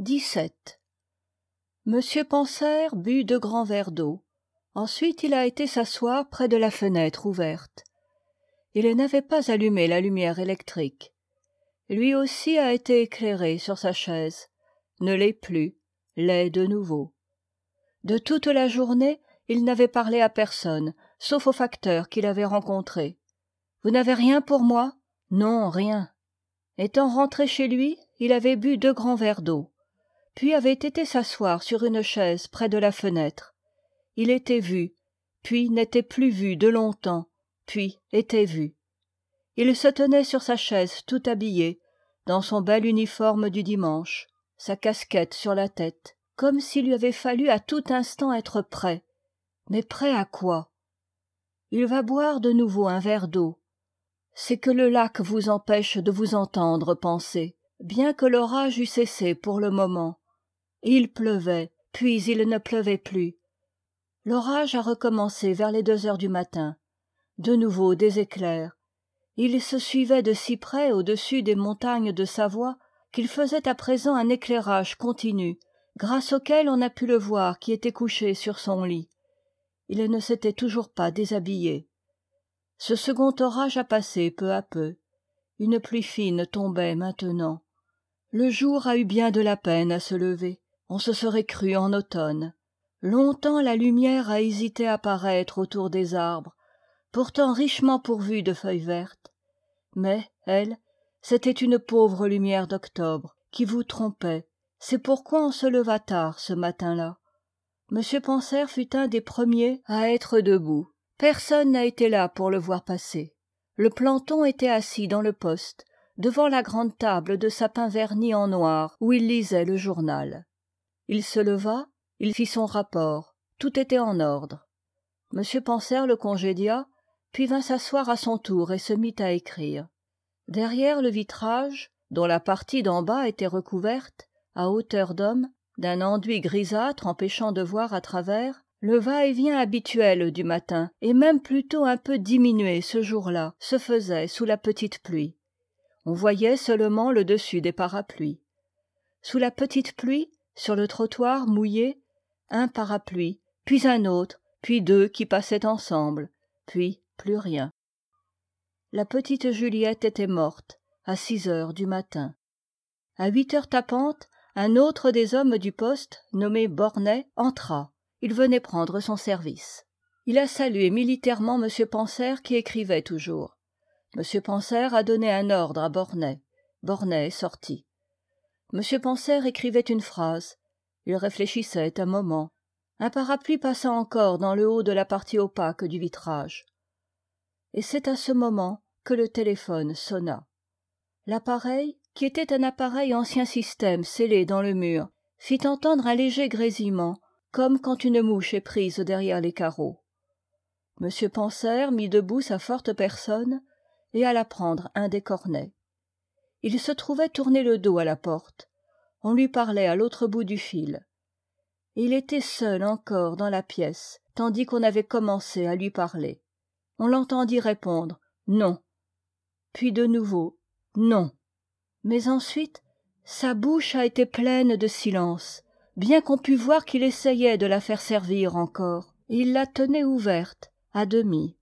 17. Monsieur Panser but 2 grands verres d'eau. Ensuite il a été s'asseoir près de la fenêtre ouverte. Il n'avait pas allumé la lumière électrique. Lui aussi a été éclairé sur sa chaise. Ne l'est plus, l'est de nouveau. De toute la journée, il n'avait parlé à personne, sauf au facteur qu'il avait rencontré. « Vous n'avez rien pour moi ?»« Non, rien. » Étant rentré chez lui, il avait bu 2 grands verres d'eau, puis avait été s'asseoir sur une chaise près de la fenêtre. Il était vu, puis n'était plus vu de longtemps, puis était vu. Il se tenait sur sa chaise tout habillé, dans son bel uniforme du dimanche, sa casquette sur la tête, comme s'il lui avait fallu à tout instant être prêt. Mais prêt à quoi? Il va boire de nouveau un verre d'eau. C'est que le lac vous empêche de vous entendre penser, bien que l'orage eût cessé pour le moment. Il pleuvait, puis il ne pleuvait plus. L'orage a recommencé vers les 2 heures du matin. De nouveau des éclairs. Il se suivait de si près au-dessus des montagnes de Savoie qu'il faisait à présent un éclairage continu, grâce auquel on a pu le voir qui était couché sur son lit. Il ne s'était toujours pas déshabillé. Ce second orage a passé peu à peu. Une pluie fine tombait maintenant. Le jour a eu bien de la peine à se lever. On se serait cru en automne. Longtemps la lumière a hésité à paraître autour des arbres, pourtant richement pourvus de feuilles vertes. Mais, elle, c'était une pauvre lumière d'octobre, qui vous trompait. C'est pourquoi on se leva tard ce matin-là. M. Panser fut un des premiers à être debout. Personne n'a été là pour le voir passer. Le planton était assis dans le poste, devant la grande table de sapin verni en noir où il lisait le journal. Il se leva, il fit son rapport. Tout était en ordre. M. Panser le congédia, puis vint s'asseoir à son tour et se mit à écrire. Derrière le vitrage, dont la partie d'en bas était recouverte, à hauteur d'homme, d'un enduit grisâtre empêchant de voir à travers, le va-et-vient habituel du matin, et même plutôt un peu diminué ce jour-là, se faisait sous la petite pluie. On voyait seulement le dessus des parapluies. Sous la petite pluie, sur le trottoir mouillé, un parapluie, puis un autre, puis 2 qui passaient ensemble, puis plus rien. La petite Juliette était morte, à 6 heures du matin. À 8 heures tapantes, un autre des hommes du poste, nommé Bornet, entra. Il venait prendre son service. Il a salué militairement M. Panser qui écrivait toujours. M. Panser a donné un ordre à Bornet. Bornet est sorti. M. Panser écrivait une phrase. Il réfléchissait un moment. Un parapluie passa encore dans le haut de la partie opaque du vitrage. Et c'est à ce moment que le téléphone sonna. L'appareil, qui était un appareil ancien système scellé dans le mur, fit entendre un léger grésillement, comme quand une mouche est prise derrière les carreaux. M. Panser mit debout sa forte personne et alla prendre un des cornets. Il se trouvait tourné le dos à la porte. On lui parlait à l'autre bout du fil. Et il était seul encore dans la pièce, tandis qu'on avait commencé à lui parler. On l'entendit répondre « non », puis de nouveau « non ». Mais ensuite, sa bouche a été pleine de silence, bien qu'on pût voir qu'il essayait de la faire servir encore, et il la tenait ouverte, à demi.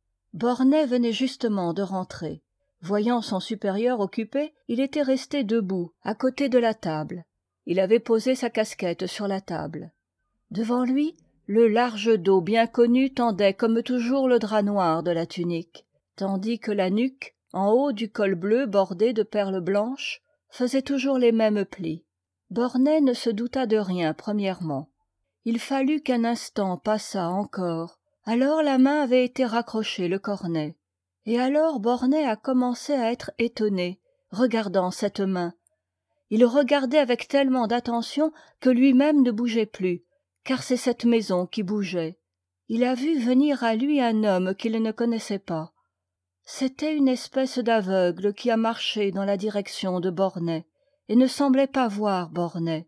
Bornet venait justement de rentrer. Voyant son supérieur occupé, il était resté debout, à côté de la table. Il avait posé sa casquette sur la table. Devant lui, le large dos bien connu tendait comme toujours le drap noir de la tunique, tandis que la nuque, en haut du col bleu bordé de perles blanches, faisait toujours les mêmes plis. Bornet ne se douta de rien premièrement. Il fallut qu'un instant passât encore. Alors la main avait été raccrochée le cornet. Et alors Bornet a commencé à être étonné, regardant cette main. Il regardait avec tellement d'attention que lui-même ne bougeait plus, car c'est cette maison qui bougeait. Il a vu venir à lui un homme qu'il ne connaissait pas. C'était une espèce d'aveugle qui a marché dans la direction de Bornet, et ne semblait pas voir Bornet.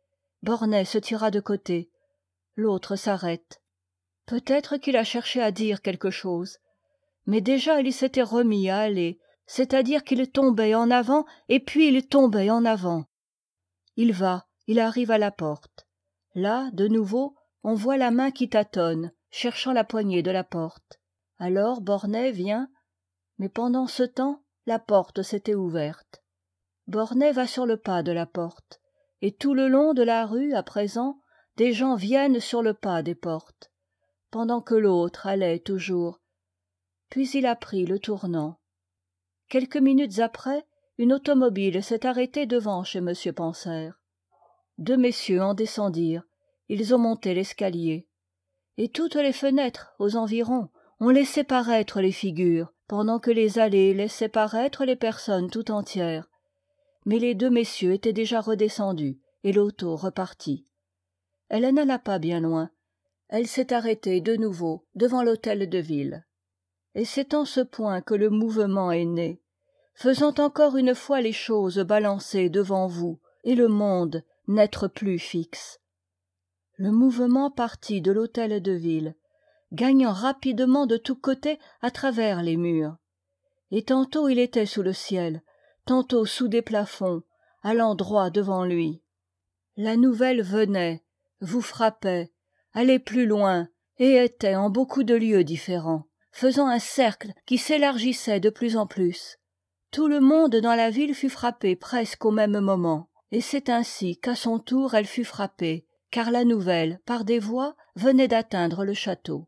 Bornet se tira de côté. L'autre s'arrête. Peut-être qu'il a cherché à dire quelque chose, mais déjà il s'était remis à aller, c'est-à-dire qu'il tombait en avant et puis il tombait en avant. Il va, Il arrive à la porte. Là, de nouveau, on voit la main qui tâtonne, cherchant la poignée de la porte. Alors Bornet vient, mais pendant ce temps, la porte s'était ouverte. Bornet va sur le pas de la porte, et tout le long de la rue, à présent, des gens viennent sur le pas des portes, pendant que l'autre allait toujours. Puis il a pris le tournant. Quelques minutes après, une automobile s'est arrêtée devant chez M. Pansaire. Deux messieurs en descendirent, ils ont monté l'escalier. Et toutes les fenêtres, aux environs, ont laissé paraître les figures, pendant que les allées laissaient paraître les personnes tout entières. Mais les deux messieurs étaient déjà redescendus, et l'auto repartit. Elle n'alla pas bien loin. Elle s'est arrêtée de nouveau devant l'hôtel de ville. Et c'est en ce point que le mouvement est né, faisant encore une fois les choses balancer devant vous, et le monde n'être plus fixe. Le mouvement partit de l'hôtel de ville, gagnant rapidement de tous côtés à travers les murs. Et tantôt il était sous le ciel, tantôt sous des plafonds, allant droit devant lui. La nouvelle venait, vous frappait, allait plus loin, et était en beaucoup de lieux différents, faisant un cercle qui s'élargissait de plus en plus. Tout le monde dans la ville fut frappé presque au même moment, et c'est ainsi qu'à son tour elle fut frappée, car la nouvelle, par des voix, venait d'atteindre le château.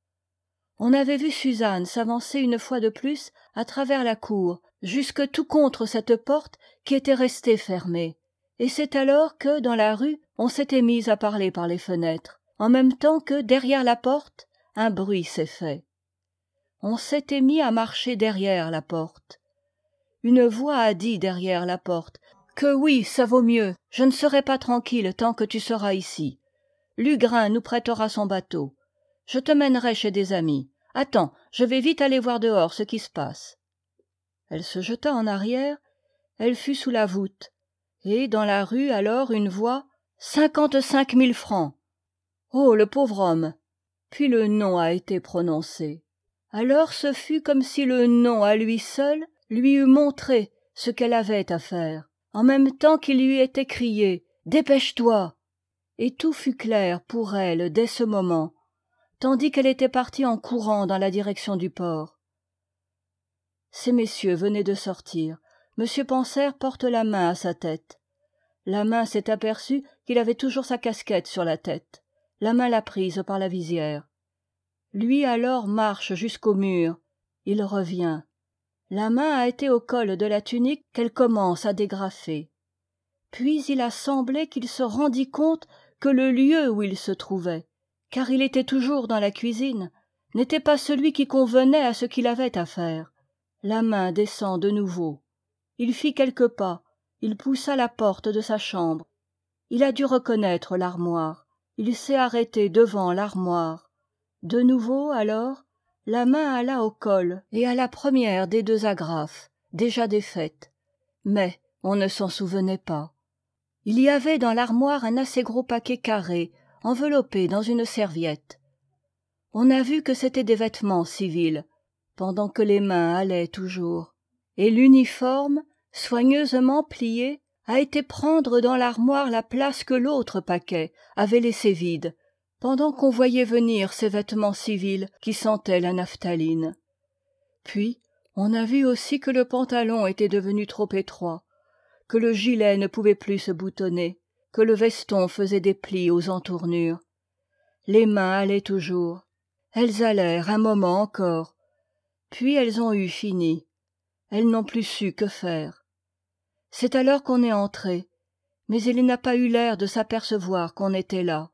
On avait vu Suzanne s'avancer une fois de plus à travers la cour, jusque tout contre cette porte qui était restée fermée. Et c'est alors que, dans la rue, on s'était mis à parler par les fenêtres, en même temps que, derrière la porte, un bruit s'est fait. On s'était mis à marcher derrière la porte. Une voix a dit derrière la porte que oui, ça vaut mieux, je ne serai pas tranquille tant que tu seras ici. Lugrin nous prêtera son bateau. Je te mènerai chez des amis. Attends, je vais vite aller voir dehors ce qui se passe. Elle se jeta en arrière, elle fut sous la voûte, et dans la rue alors une voix « 55 000 francs !» Oh, le pauvre homme! Puis le nom a été prononcé. Alors ce fut comme si le nom à lui seul lui eût montré ce qu'elle avait à faire, en même temps qu'il lui était crié « Dépêche-toi !» Et tout fut clair pour elle dès ce moment, tandis qu'elle était partie en courant dans la direction du port. Ces messieurs venaient de sortir. M. Pansaire porte la main à sa tête. La main s'est aperçue qu'il avait toujours sa casquette sur la tête. La main l'a prise par la visière. Lui alors marche jusqu'au mur. Il revient. La main a été au col de la tunique qu'elle commence à dégrafer. Puis il a semblé qu'il se rendit compte que le lieu où il se trouvait, car il était toujours dans la cuisine, n'était pas celui qui convenait à ce qu'il avait à faire. La main descend de nouveau. Il fit quelques pas, il poussa la porte de sa chambre. Il a dû reconnaître l'armoire. Il s'est arrêté devant l'armoire. De nouveau, alors, la main alla au col et à la première des deux agrafes, déjà défaites. Mais on ne s'en souvenait pas. Il y avait dans l'armoire un assez gros paquet carré, enveloppé dans une serviette. On a vu que c'étaient des vêtements civils, pendant que les mains allaient toujours. Et l'uniforme, soigneusement plié, a été prendre dans l'armoire la place que l'autre paquet avait laissée vide, pendant qu'on voyait venir ces vêtements civils qui sentaient la naphtaline. Puis, on a vu aussi que le pantalon était devenu trop étroit, que le gilet ne pouvait plus se boutonner, que le veston faisait des plis aux entournures. Les mains allaient toujours. Elles allèrent un moment encore. Puis elles ont eu fini. Elles n'ont plus su que faire. C'est alors qu'on est entré, mais il n'a pas eu l'air de s'apercevoir qu'on était là.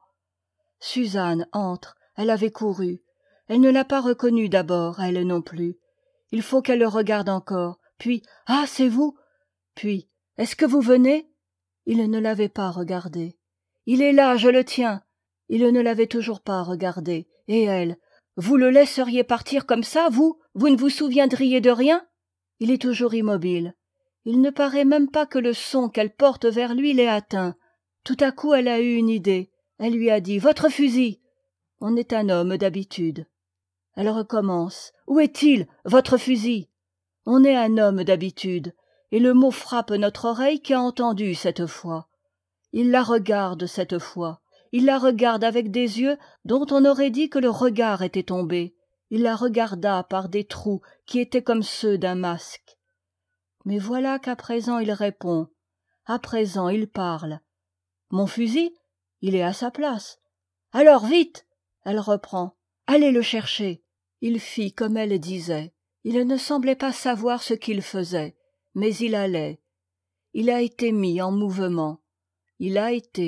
Suzanne entre, elle avait couru. Elle ne l'a pas reconnu d'abord, elle non plus. Il faut qu'elle le regarde encore. Puis « Ah, c'est vous !» Puis « Est-ce que vous venez ?» Il ne l'avait pas regardé. « Il est là, je le tiens !» Il ne l'avait toujours pas regardé. Et elle « Vous le laisseriez partir comme ça, vous ? Vous ne vous souviendriez de rien ?» Il est toujours immobile. Il ne paraît même pas que le son qu'elle porte vers lui l'ait atteint. Tout à coup, elle a eu une idée. Elle lui a dit « Votre fusil !» On est un homme d'habitude. Elle recommence « Où est-il, votre fusil ?» On est un homme d'habitude, et le mot frappe notre oreille qui a entendu cette fois. Il la regarde cette fois. Il la regarde avec des yeux dont on aurait dit que le regard était tombé. Il la regarda par des trous qui étaient comme ceux d'un masque. Mais voilà qu'à présent il répond. À présent il parle. Mon fusil, il est à sa place. Alors vite! Elle reprend. Allez le chercher. Il fit comme elle disait. Il ne semblait pas savoir ce qu'il faisait, mais il allait. Il a été mis en mouvement. Il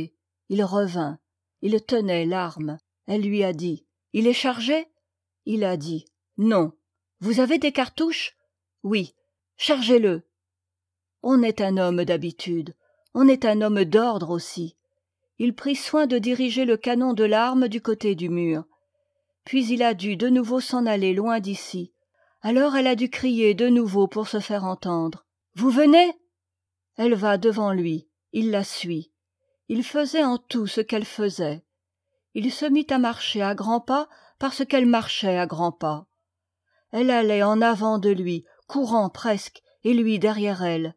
revint. Il tenait l'arme. Elle lui a dit. Il est chargé? Il a dit. Non. Vous avez des cartouches? Oui. Chargez-le. On est un homme d'habitude. On est un homme d'ordre aussi. Il prit soin de diriger le canon de l'arme du côté du mur. Puis il a dû de nouveau s'en aller loin d'ici. Alors elle a dû crier de nouveau pour se faire entendre. Vous venez? Elle va devant lui. Il la suit. Il faisait en tout ce qu'elle faisait. Il se mit à marcher à grands pas parce qu'elle marchait à grands pas. Elle allait en avant de lui, courant presque, et lui derrière elle.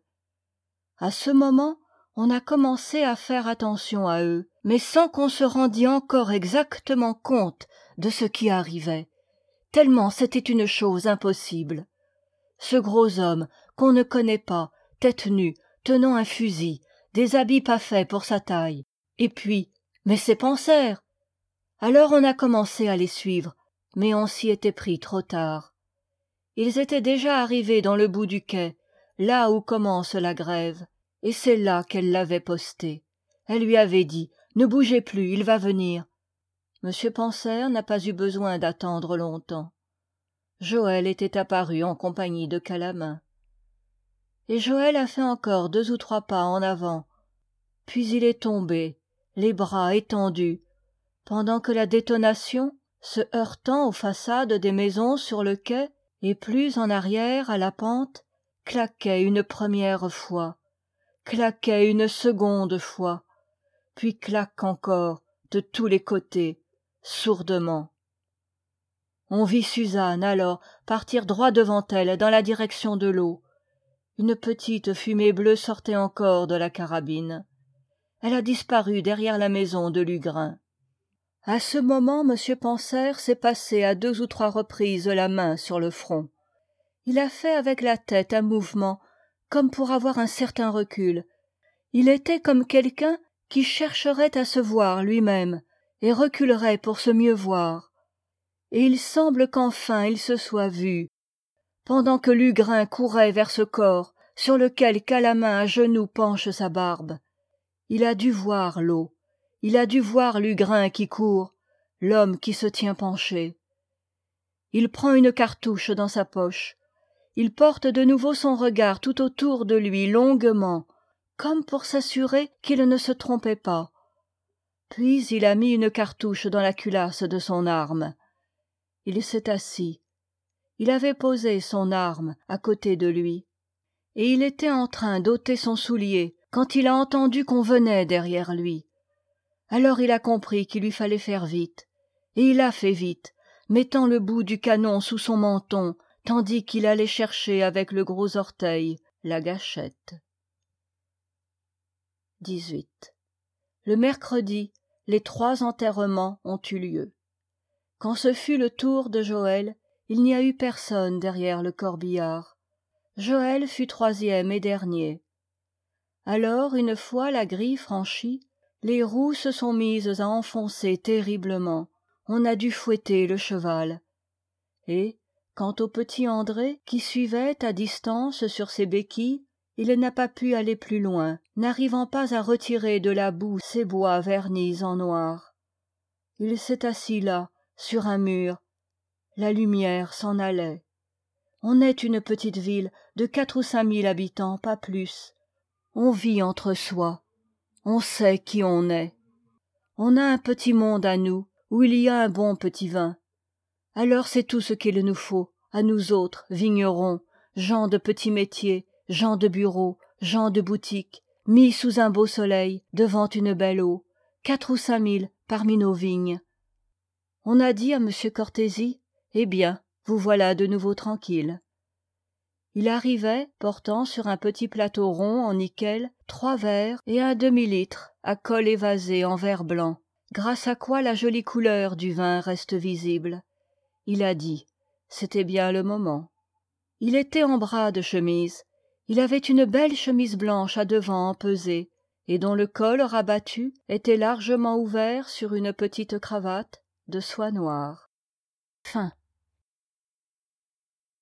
À ce moment, on a commencé à faire attention à eux, mais sans qu'on se rendît encore exactement compte de ce qui arrivait, tellement c'était une chose impossible. Ce gros homme qu'on ne connaît pas, tête nue, tenant un fusil, des habits pas faits pour sa taille, et puis, mais c'est Panser! Alors on a commencé à les suivre, mais on s'y était pris trop tard. Ils étaient déjà arrivés dans le bout du quai, là où commence la grève, et c'est là qu'elle l'avait posté. Elle lui avait dit « Ne bougez plus, il va venir ». M. Panser n'a pas eu besoin d'attendre longtemps. Joël était apparu en compagnie de Calamin. Et Joël a fait encore 2 ou 3 pas en avant, puis il est tombé, les bras étendus, pendant que la détonation, se heurtant aux façades des maisons sur le quai, et plus en arrière à la pente, claquait une première fois, claquait une seconde fois, puis claque encore de tous les côtés, sourdement. On vit Suzanne alors partir droit devant elle dans la direction de l'eau. Une petite fumée bleue sortait encore de la carabine. Elle a disparu derrière la maison de Lugrin. À ce moment, M. Panser s'est passé à 2 ou 3 reprises la main sur le front. Il a fait avec la tête un mouvement, comme pour avoir un certain recul. Il était comme quelqu'un qui chercherait à se voir lui-même, et reculerait pour se mieux voir. Et il semble qu'enfin il se soit vu, pendant que Lugrin courait vers ce corps, sur lequel Calamin à genoux penche sa barbe. Il a dû voir l'eau. Il a dû voir Lugrin qui court, l'homme qui se tient penché. Il prend une cartouche dans sa poche. Il porte de nouveau son regard tout autour de lui longuement, comme pour s'assurer qu'il ne se trompait pas. Puis il a mis une cartouche dans la culasse de son arme. Il s'est assis. Il avait posé son arme à côté de lui, et il était en train d'ôter son soulier quand il a entendu qu'on venait derrière lui. Alors il a compris qu'il lui fallait faire vite, et il a fait vite, mettant le bout du canon sous son menton, tandis qu'il allait chercher avec le gros orteil la gâchette. 18. Le mercredi, les 3 enterrements ont eu lieu. Quand ce fut le tour de Joël, il n'y a eu personne derrière le corbillard. Joël fut 3e et dernier. Alors, une fois la grille franchie, les roues se sont mises à enfoncer terriblement. On a dû fouetter le cheval. Et, quant au petit André, qui suivait à distance sur ses béquilles, il n'a pas pu aller plus loin, n'arrivant pas à retirer de la boue ses bois vernis en noir. Il s'est assis là, sur un mur. La lumière s'en allait. On est une petite ville de 4 ou 5 000 habitants, pas plus. On vit entre soi. On sait qui on est. On a un petit monde à nous, où il y a un bon petit vin. Alors c'est tout ce qu'il nous faut, à nous autres, vignerons, gens de petits métiers, gens de bureaux, gens de boutique, mis sous un beau soleil, devant une belle eau, 4 ou 5 000 parmi nos vignes. On a dit à M. Cortési, « Eh bien, vous voilà de nouveau tranquille. » Il arrivait portant sur un petit plateau rond en nickel 3 verres et un demi-litre à col évasé en verre blanc, grâce à quoi la jolie couleur du vin reste visible. Il a dit, c'était bien le moment. Il était en bras de chemise. Il avait une belle chemise blanche à devants empesés, et dont le col rabattu était largement ouvert sur une petite cravate de soie noire. Fin.